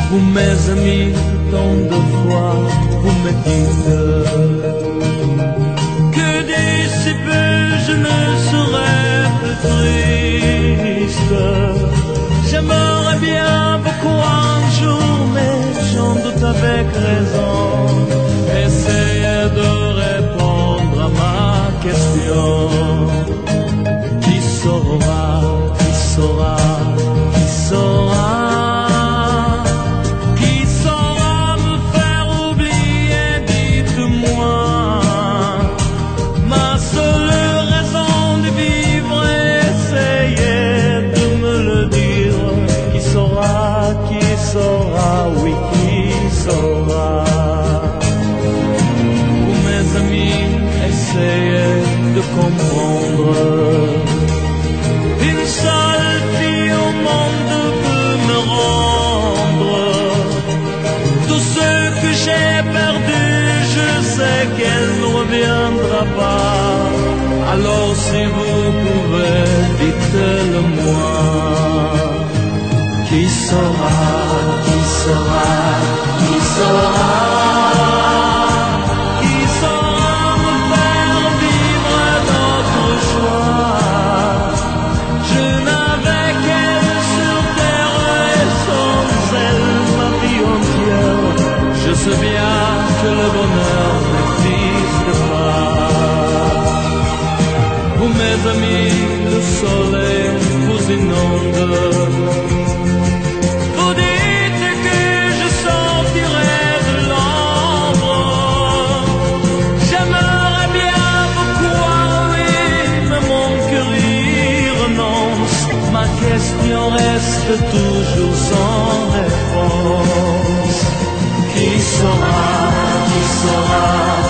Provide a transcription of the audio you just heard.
Vous mes amis, tant de fois vous me dites que d'ici peu je ne serai plus triste. J'aimerais bien beaucoup un jour, mais j'en doute avec raison. Essayez de répondre à ma question. Qui saura, qui saura, qui saura? Oui, qui saura? Vous mes amis, essayez de comprendre. Une seule fille au monde peut me rendre tout ce que j'ai perdu. Je sais qu'elle ne reviendra pas. Alors si vous pouvez, dites-le moi. Qui saura, qui saura, qui saura? Qui saura me faire vivre d'autres joies? Je n'avais qu'elle sur terre et sans elle ma vie entière. Je sais bien que le bonheur n'existe pas. Vous mes amis, le soleil vous inonde. Ma question reste toujours sans réponse. Qui saura, qui saura?